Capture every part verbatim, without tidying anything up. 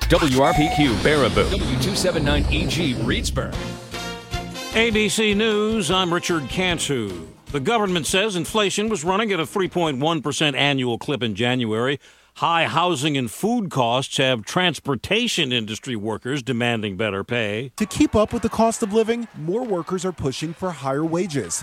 W R P Q Baraboo, W two seventy-nine E G Reedsburg. A B C News, I'm Richard Cantu. The government says inflation was running at a three point one percent annual clip in January. High housing and food costs have transportation industry workers demanding better pay. To keep up with the cost of living, more workers are pushing for higher wages.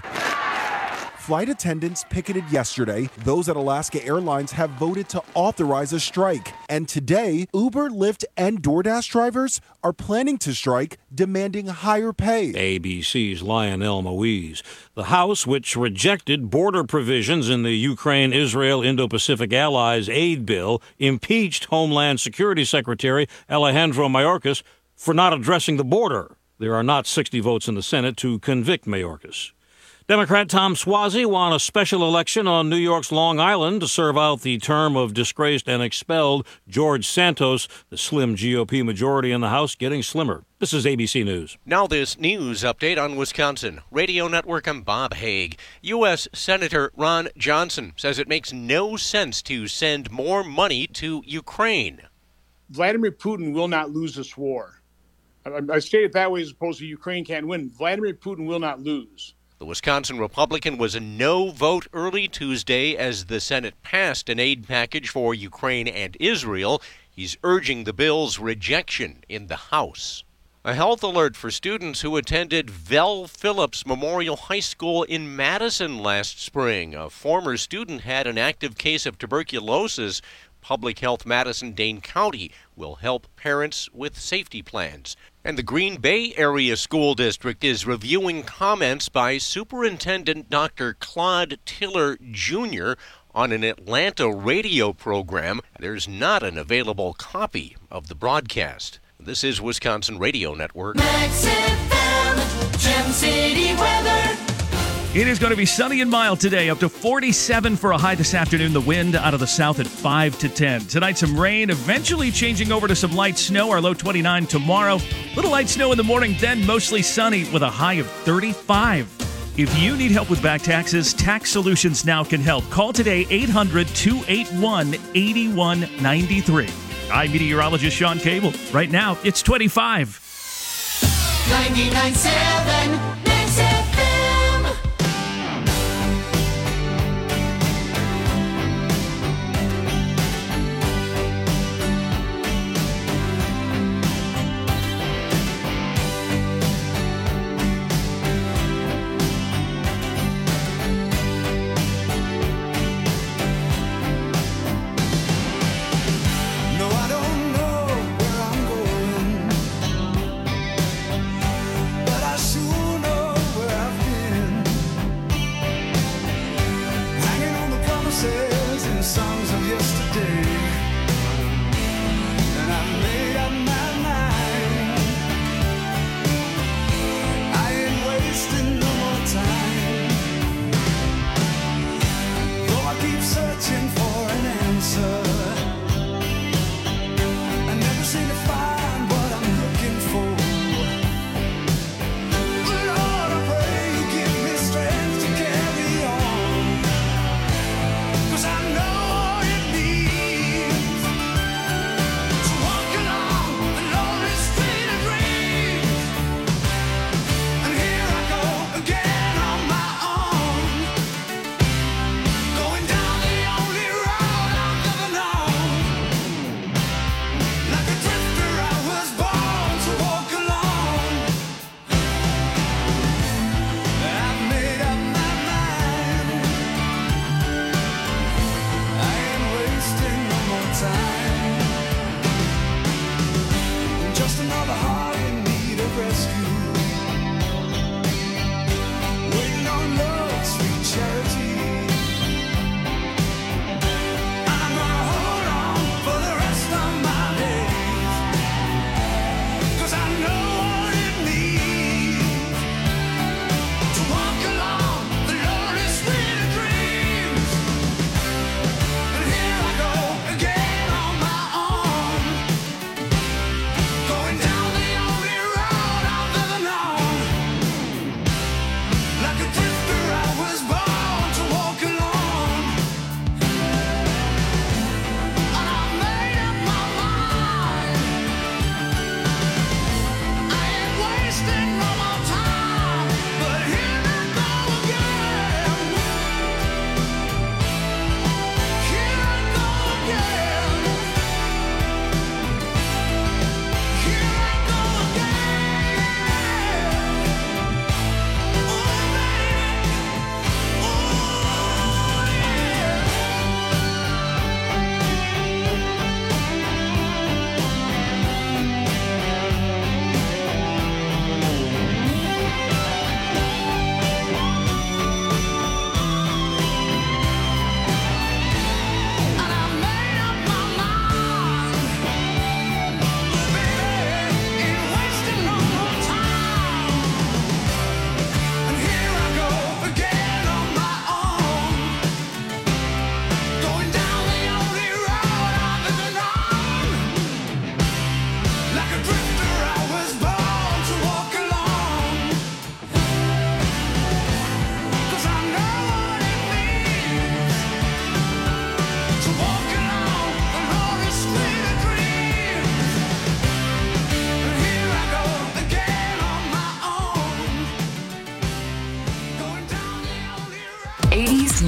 Flight attendants picketed yesterday. Those at Alaska Airlines have voted to authorize a strike. And today, Uber, Lyft, and DoorDash drivers are planning to strike, demanding higher pay. A B C's Lionel Moise. The House, which rejected border provisions in the Ukraine-Israel Indo-Pacific Allies aid bill, impeached Homeland Security Secretary Alejandro Mayorkas for not addressing the border. There are not sixty votes in the Senate to convict Mayorkas. Democrat Tom Suozzi won a special election on New York's Long Island to serve out the term of disgraced and expelled George Santos, the slim G O P majority in the House getting slimmer. This is A B C News. Now this news update on Wisconsin. Radio Network, I'm Bob Haig. U S. Senator Ron Johnson says it makes no sense to send more money to Ukraine. Vladimir Putin will not lose this war. I, I state it that way as opposed to Ukraine can't win. Vladimir Putin will not lose. The Wisconsin Republican was a no vote early Tuesday as the Senate passed an aid package for Ukraine and Israel. He's urging the bill's rejection in the House. A health alert for students who attended Vel Phillips Memorial High School in Madison last spring. A former student had an active case of tuberculosis. Public Health Madison-Dane County will help parents with safety plans. And the Green Bay Area School District is reviewing comments by Superintendent Doctor Claude Tiller, Junior on an Atlanta radio program. There's not an available copy of the broadcast. This is Wisconsin Radio Network. Max F M, Gem City weather. It is going to be sunny and mild today, up to forty-seven for a high this afternoon. The wind out of the south at five to ten. Tonight, some rain, eventually changing over to some light snow. Our low twenty-nine tomorrow. Little light snow in the morning, then mostly sunny with a high of thirty-five. If you need help with back taxes, Tax Solutions Now can help. Call today, eight hundred, two eight one, eight one nine three. I'm meteorologist Sean Cable. Right now, it's twenty-five. ninety-nine point seven Max F M.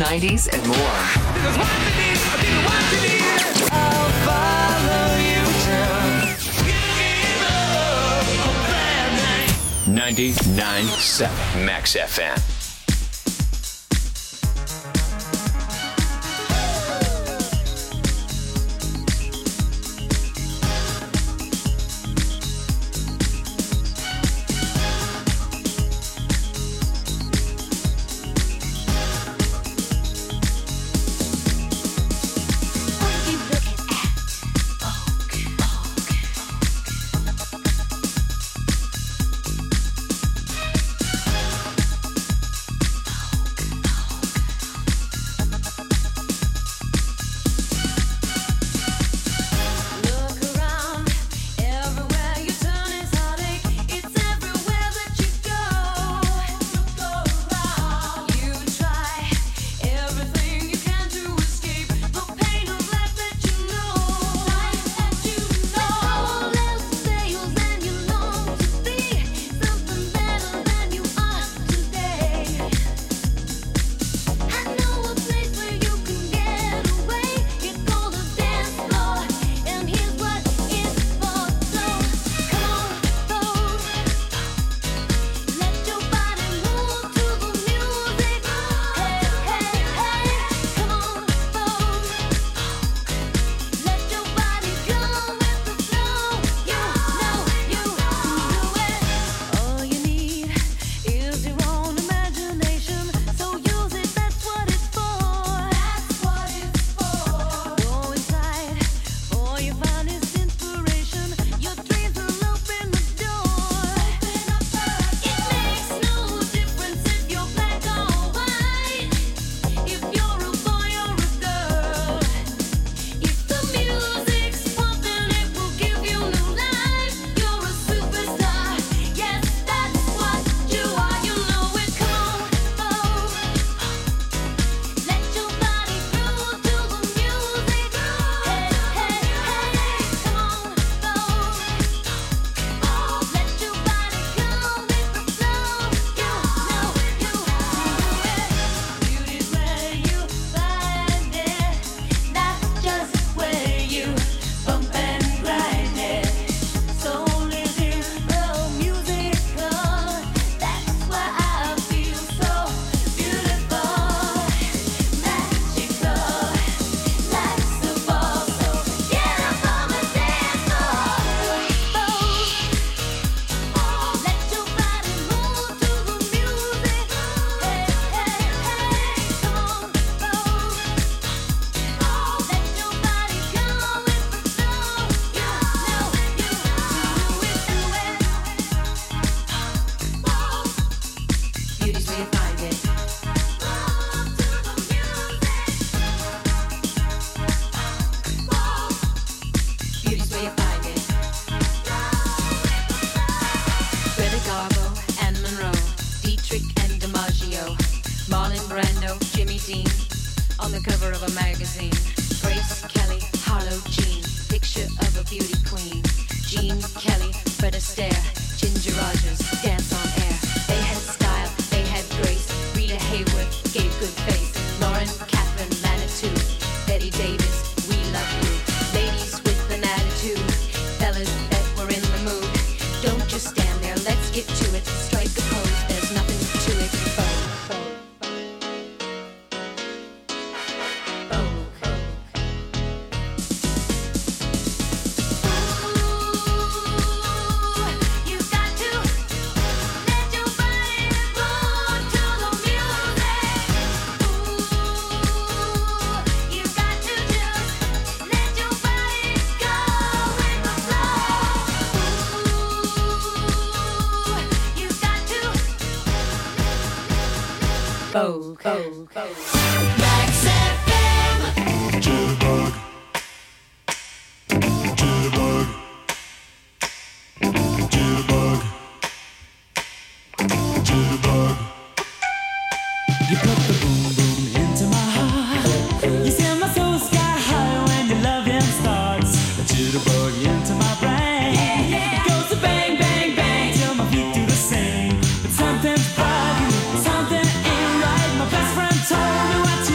nineties, and more. I'll follow you till ninety-nine point seven Max F M. Vogue. Vogue. Max F M. Jitterbug. Jitterbug. Jitterbug. Jitterbug. You put the boom boom into my heart. You send my soul sky high when your loving starts. A jitterbug into my brain. It goes to bang bang bang till my feet do the same. But something's bugging, something ain't right. My best friend told me what to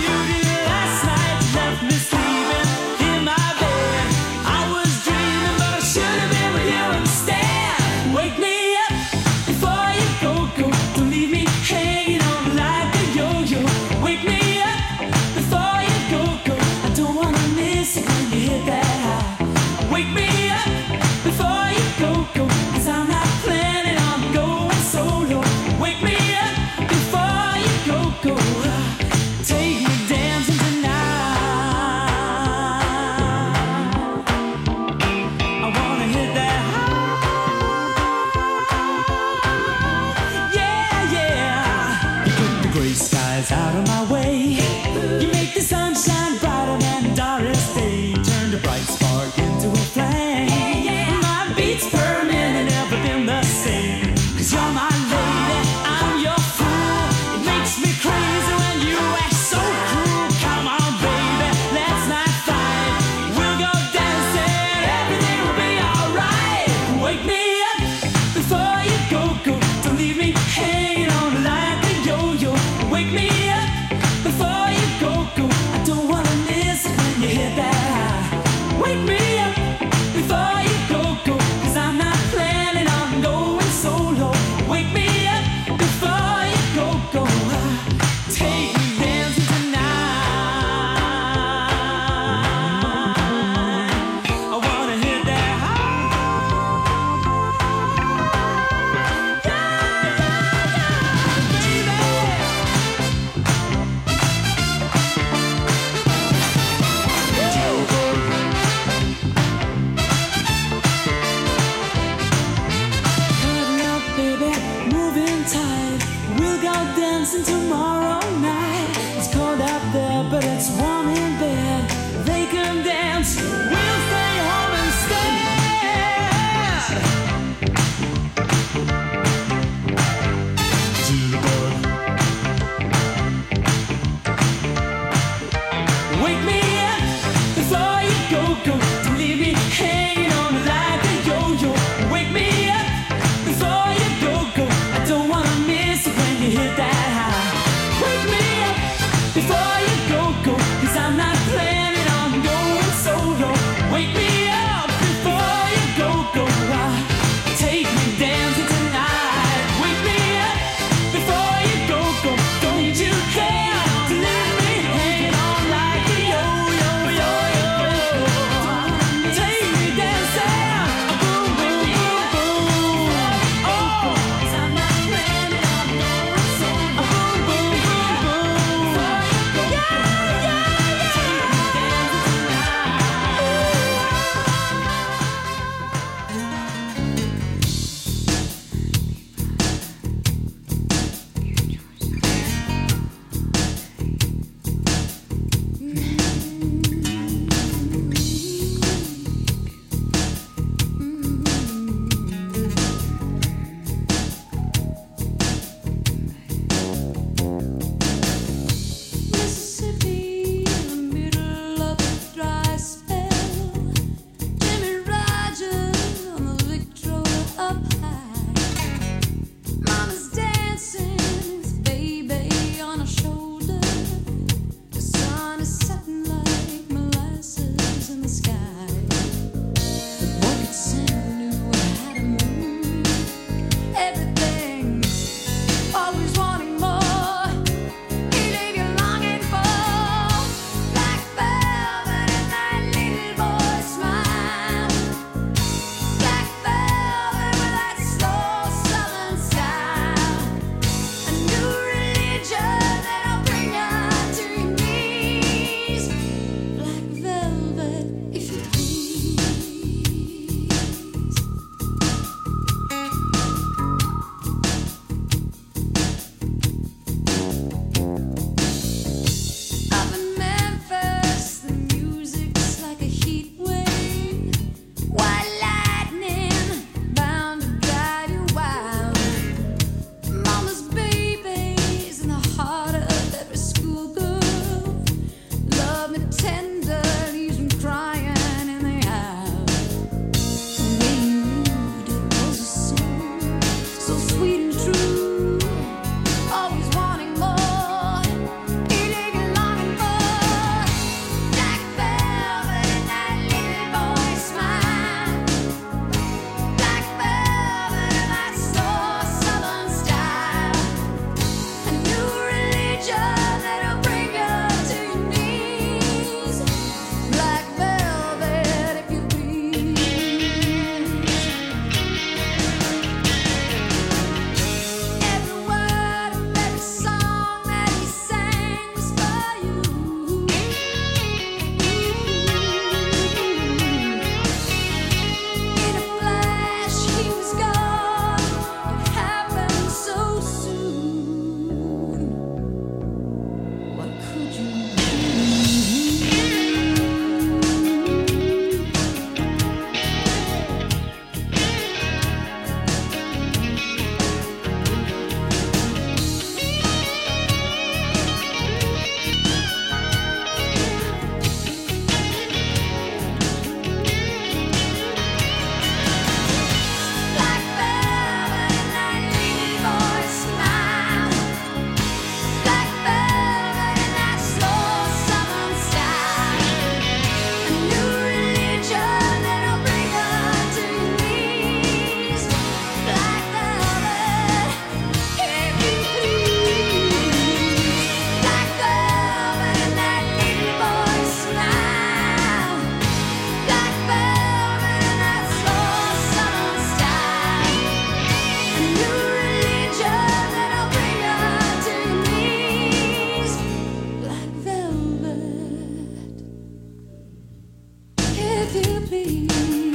If you please.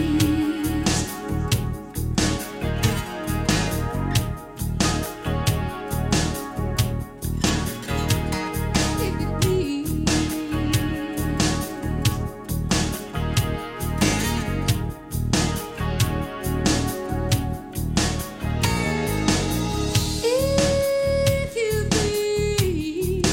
If you please. If you please.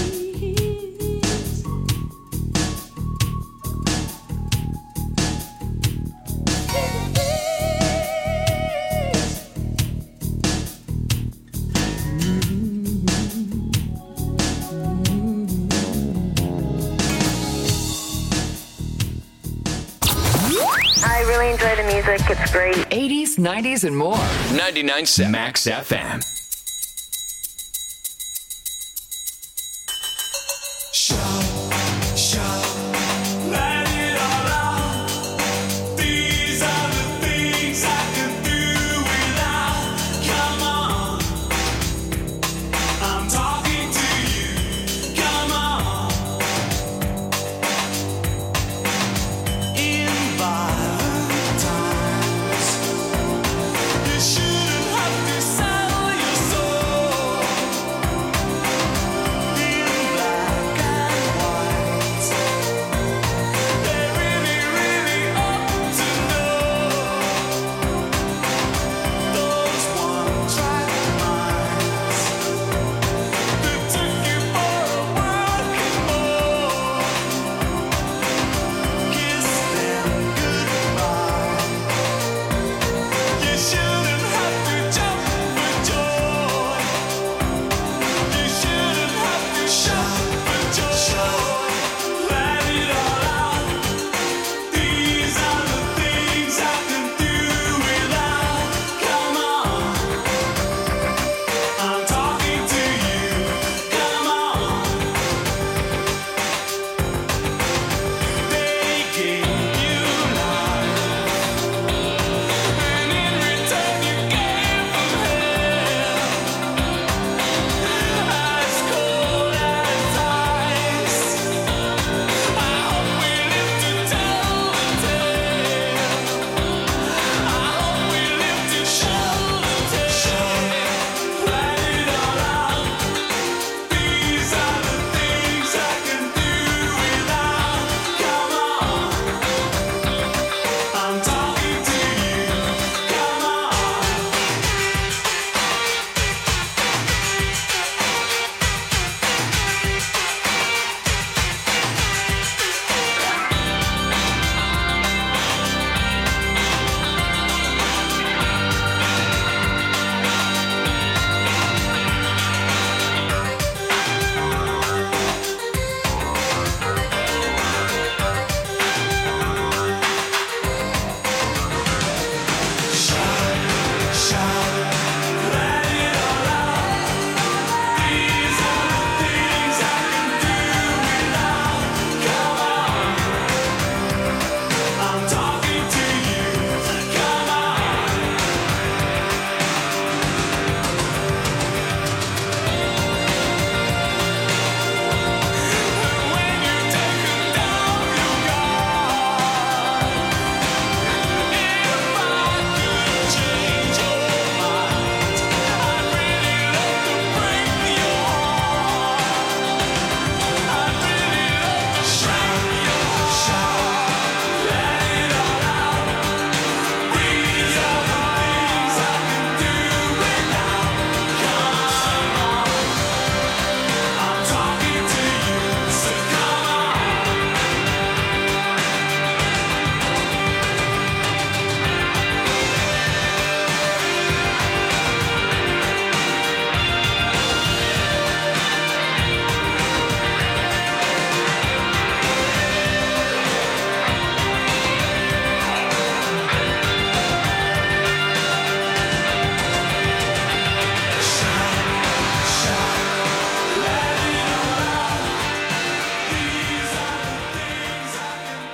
I really enjoy the music. It's great. eighties, nineties, and more. ninety-nine point seven Max F M. You shouldn't have to sell your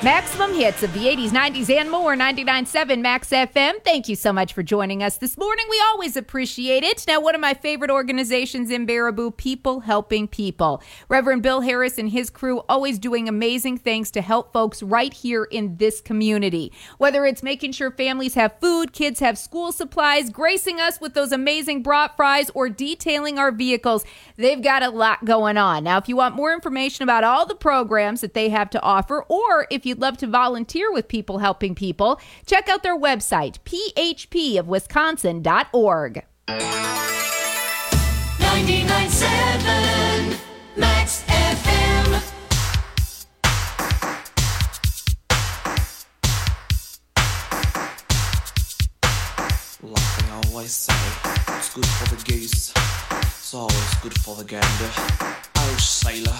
Maximum hits of the eighties, nineties, and more. ninety-nine point seven Max F M. Thank you so much for joining us this morning. We always appreciate it. Now, one of my favorite organizations in Baraboo, People Helping People. Reverend Bill Harris and his crew always doing amazing things to help folks right here in this community. Whether it's making sure families have food, kids have school supplies, gracing us with those amazing brat fries, or detailing our vehicles, they've got a lot going on. Now, if you want more information about all the programs that they have to offer, or if you'd love to volunteer with People Helping People, check out their website, p h p of wisconsin dot org. ninety-nine point seven Max F M. Like they always say, it's good for the goose, it's always good for the gander. Oh, sailor.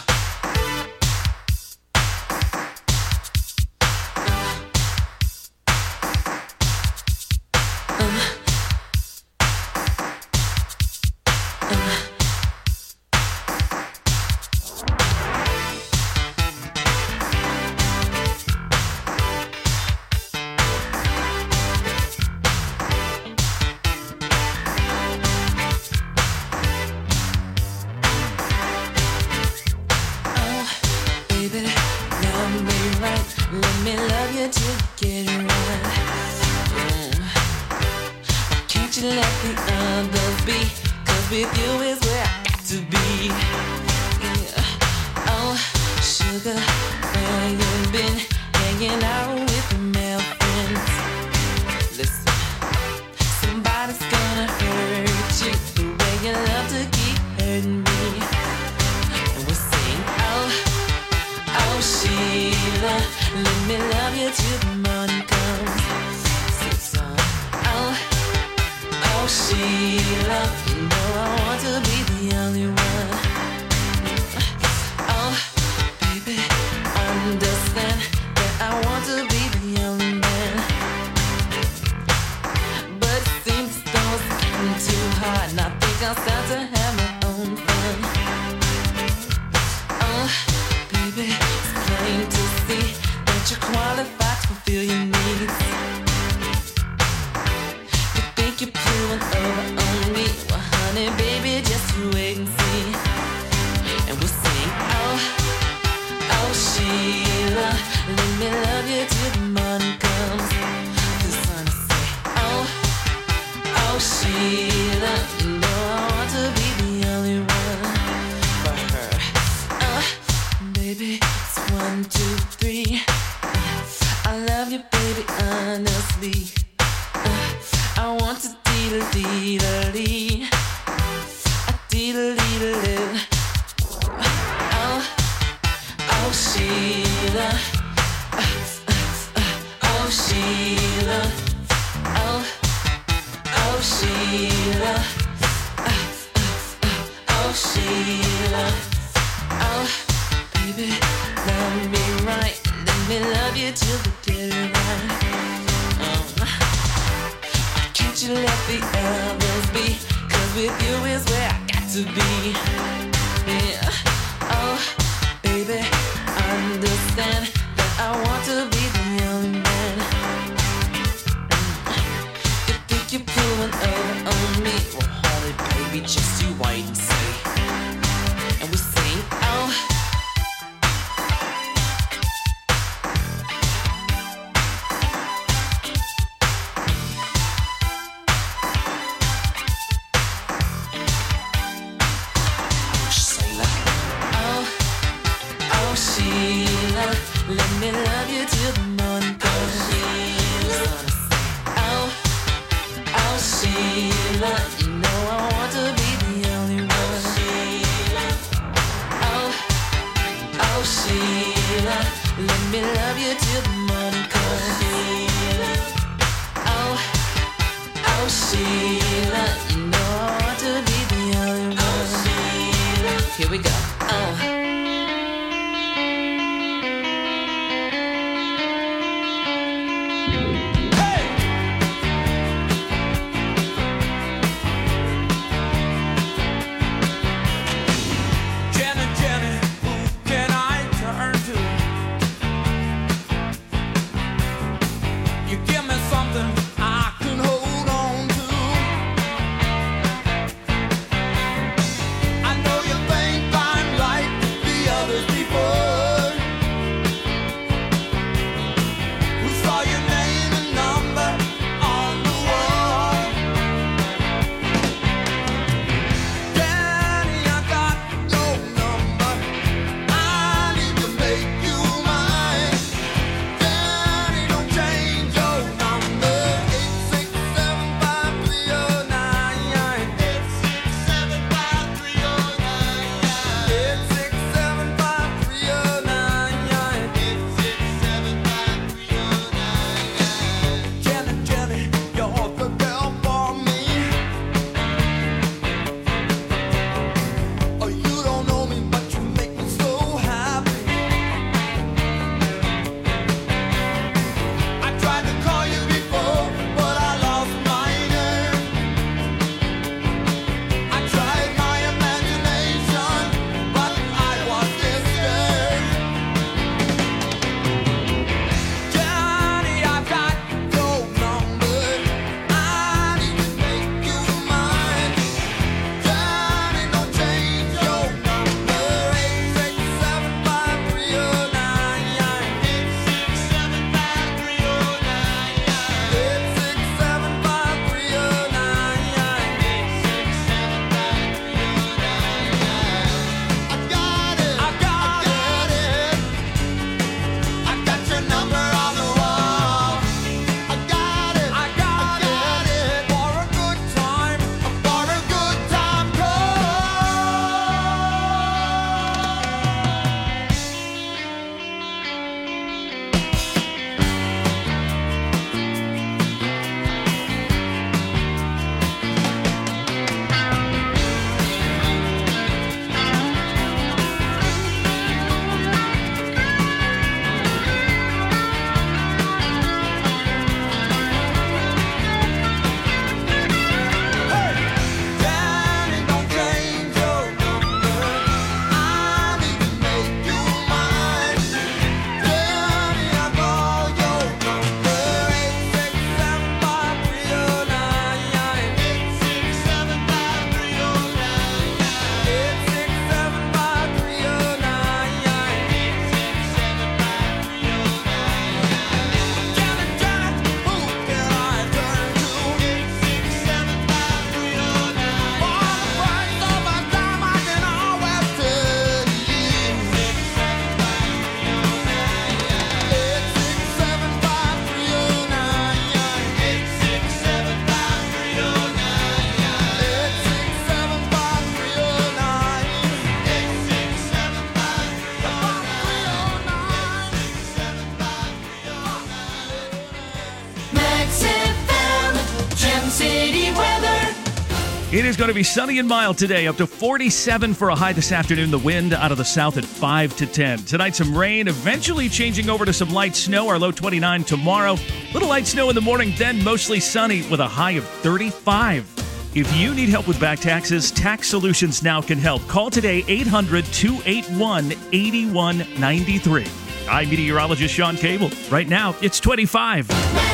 It is going to be sunny and mild today, up to forty-seven for a high this afternoon. The wind out of the south at five to ten. Tonight, some rain, eventually changing over to some light snow. Our low twenty-nine tomorrow. Little light snow in the morning, then mostly sunny with a high of thirty-five. If you need help with back taxes, Tax Solutions Now can help. Call today, eight hundred, two eight one, eight one nine three. I'm meteorologist Sean Cable. Right now, it's twenty-five.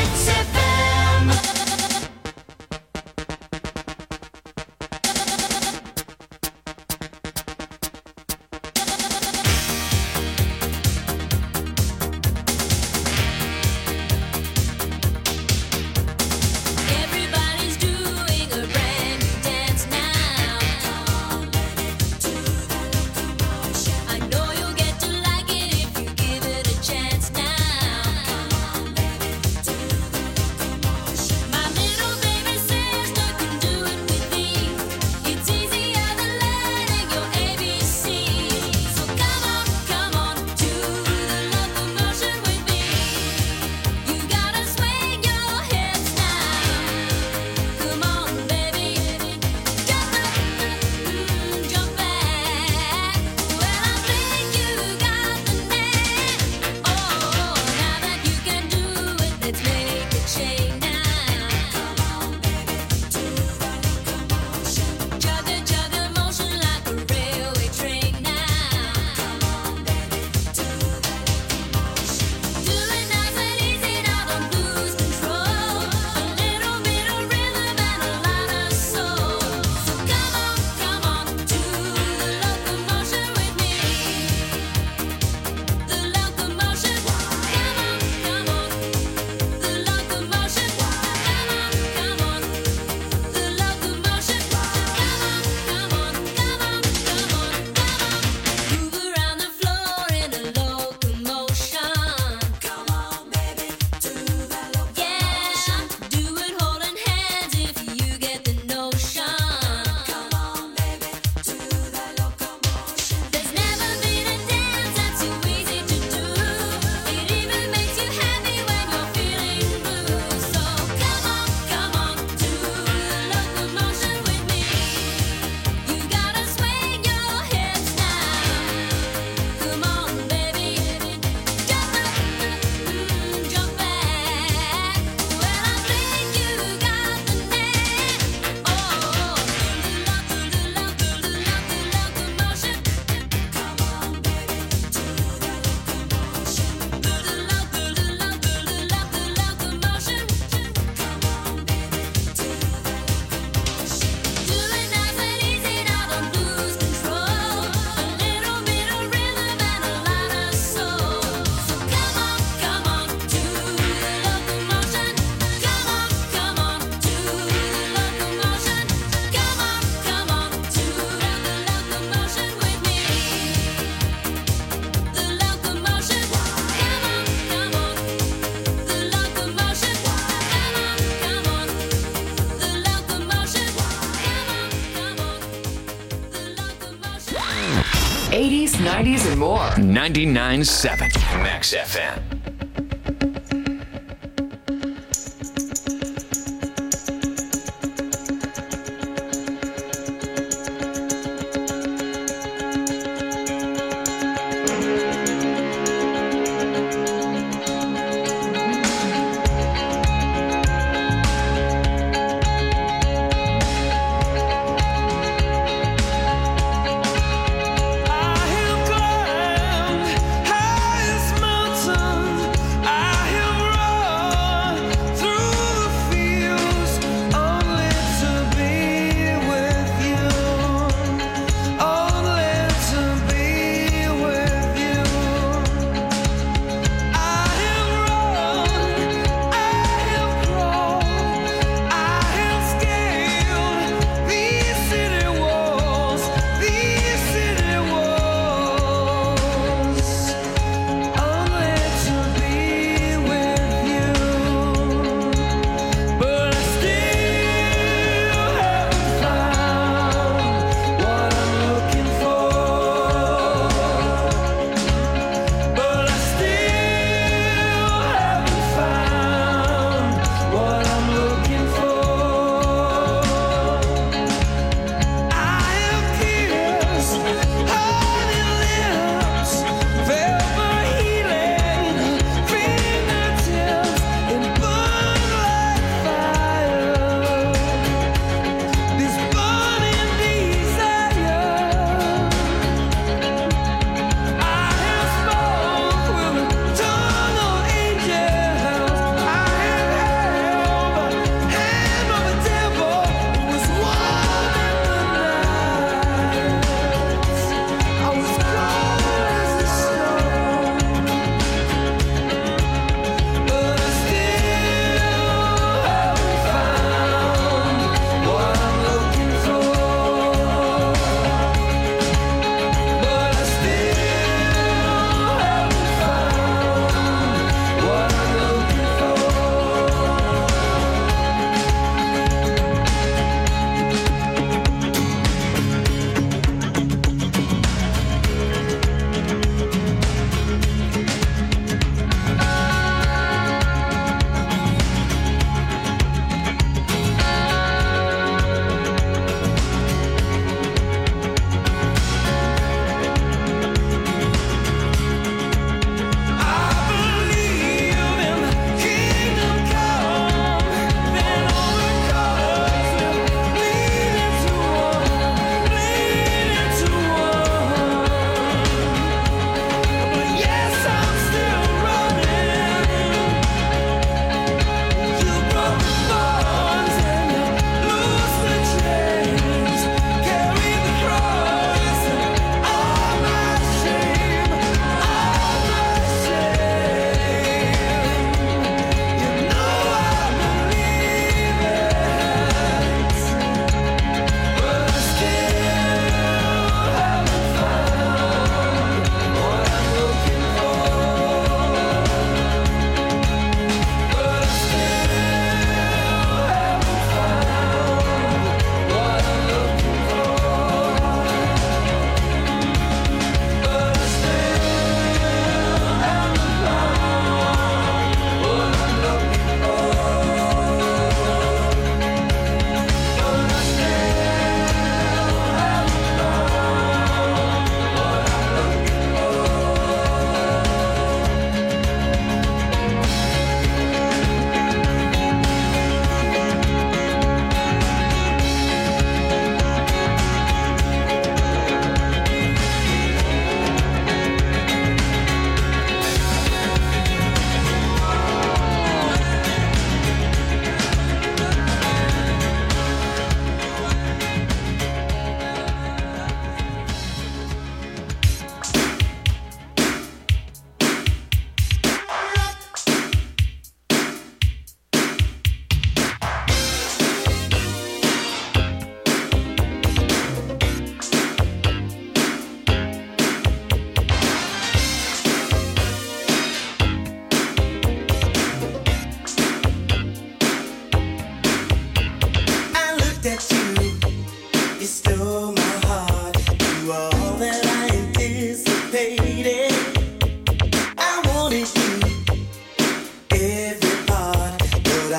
eighties, nineties, and more. ninety-nine point seven Max F M. Highest mountain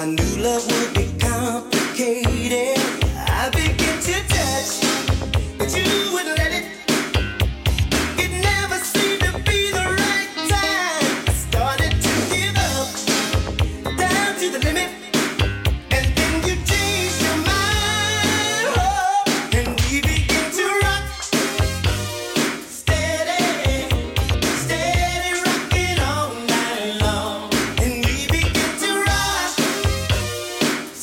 I knew love would be complicated. I began to touch, but you wouldn't let it. It never seemed to be the right time. I started to give up, down to the limit. And then you changed your mind, oh, and we began to rock. Steady, steady rocking all night long. And we began to rock,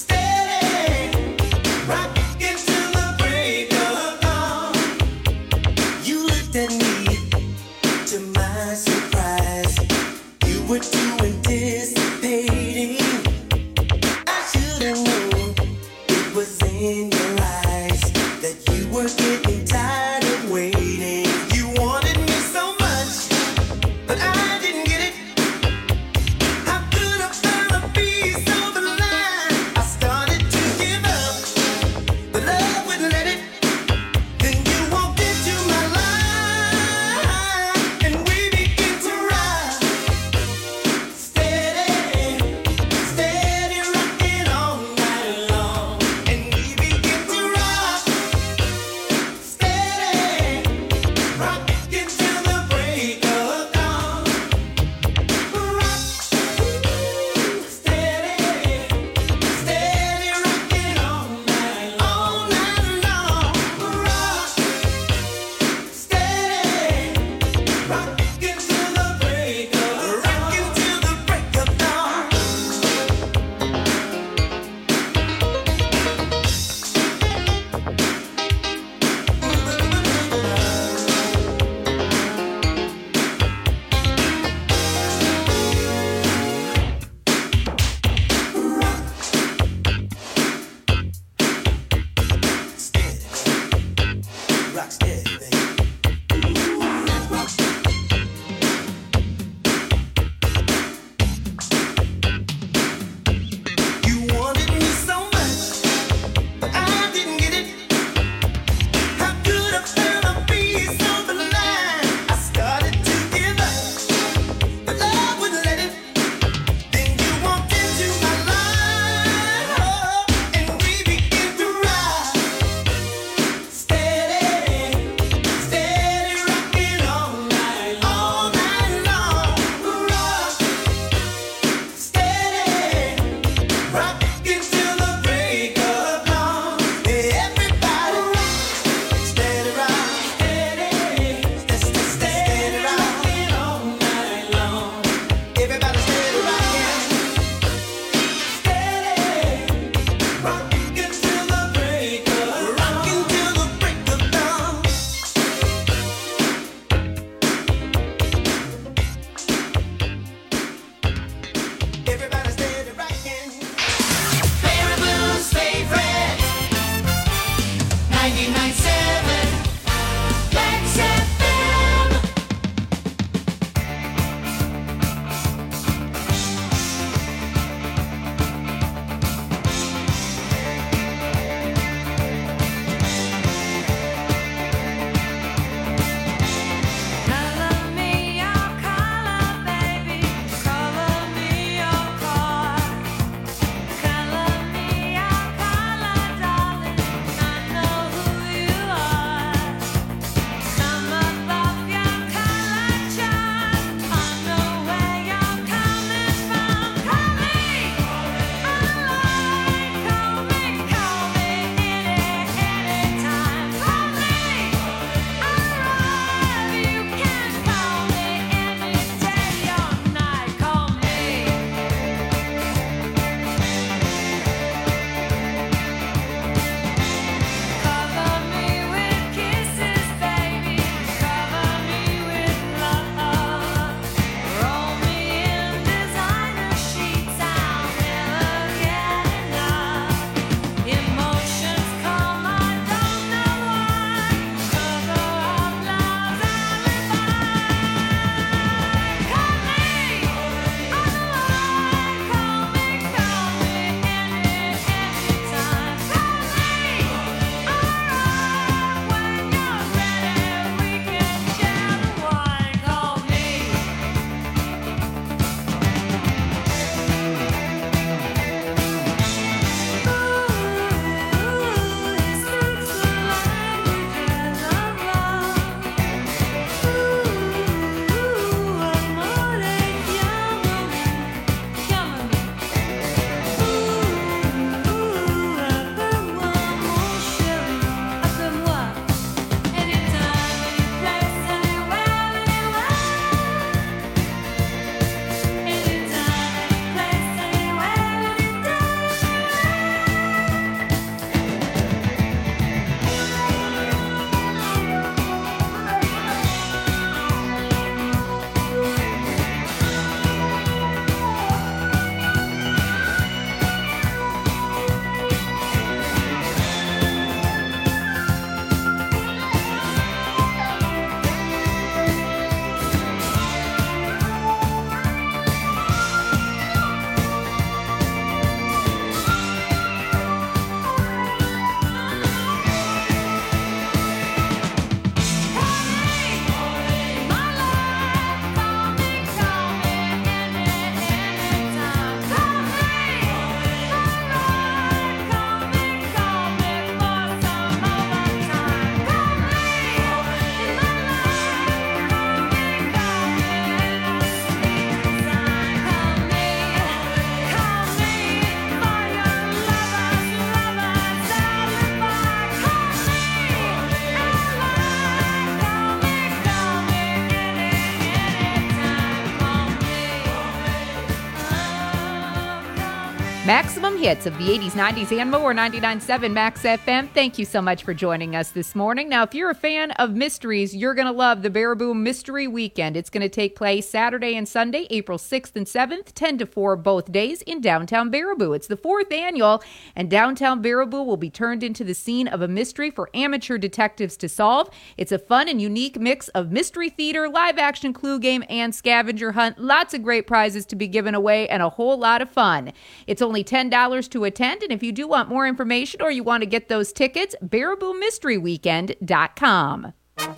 Maximum hits of the eighties, nineties, and more. ninety-nine point seven Max F M. Thank you so much for joining us this morning. Now, if you're a fan of mysteries, you're going to love the Baraboo Mystery Weekend. It's going to take place Saturday and Sunday, April sixth and seventh, ten to four both days in downtown Baraboo. It's the fourth annual, and downtown Baraboo will be turned into the scene of a mystery for amateur detectives to solve. It's a fun and unique mix of mystery theater, live-action clue game, and scavenger hunt. Lots of great prizes to be given away and a whole lot of fun. It's only ten dollars to attend, and if you do want more information or you want to get those tickets, baraboo mystery weekend dot com.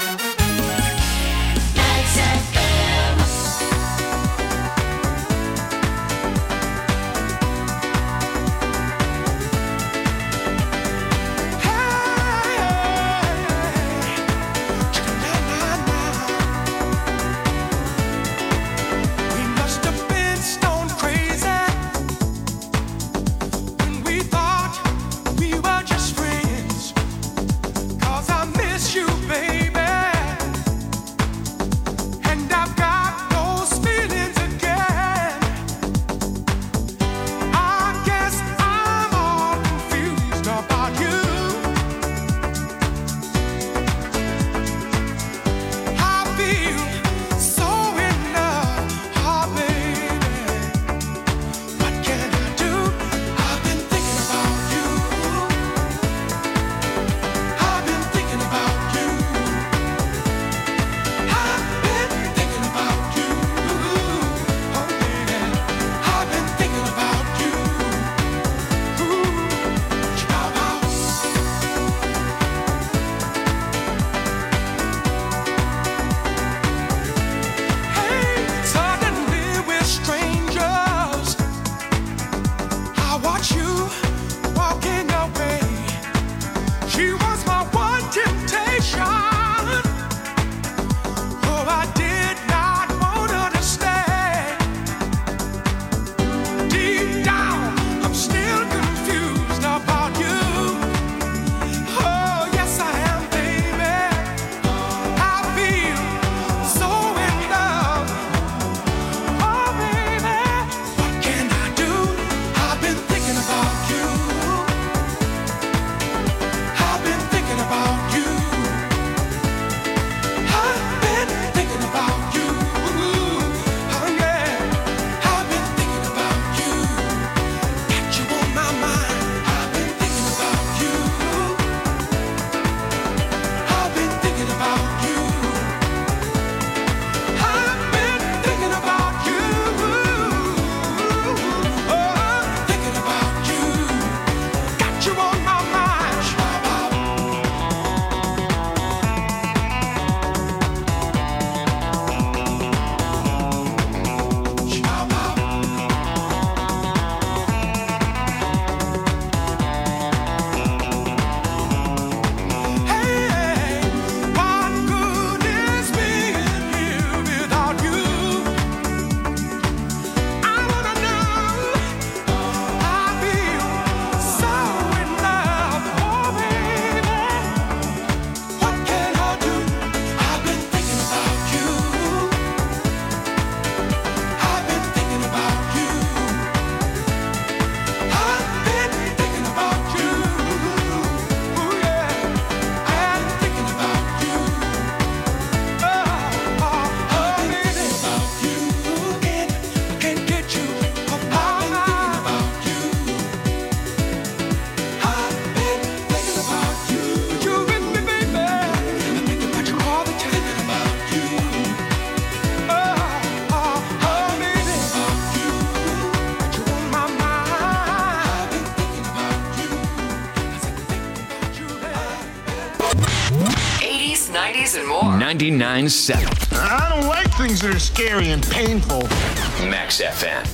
nineties and more. ninety-nine point seven. I don't like things that are scary and painful. Max F M.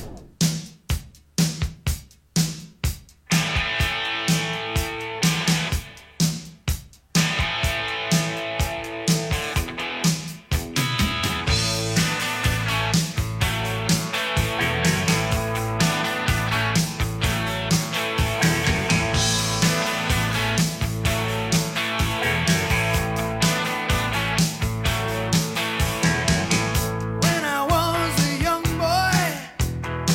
When I was a young boy,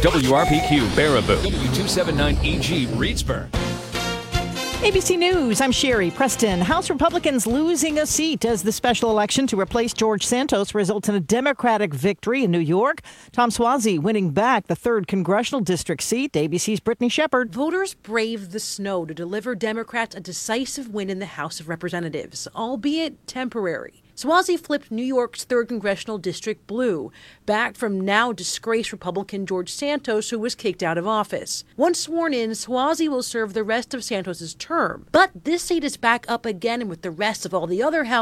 W R P Q Baraboo, W two seventy-nine E G Reedsburg. A B C News, I'm Sherry Preston. House Republicans losing a seat as the special election to replace George Santos results in a Democratic victory in New York. Tom Suozzi winning back the third congressional district seat. A B C's Brittany Shepard. Voters braved the snow to deliver Democrats a decisive win in the House of Representatives, albeit temporary. Suozzi flipped New York's third congressional district blue, back from now disgraced Republican George Santos, who was kicked out of office. Once sworn in, Suozzi will serve the rest of Santos's term. But this seat is back up again, and with the rest of all the other House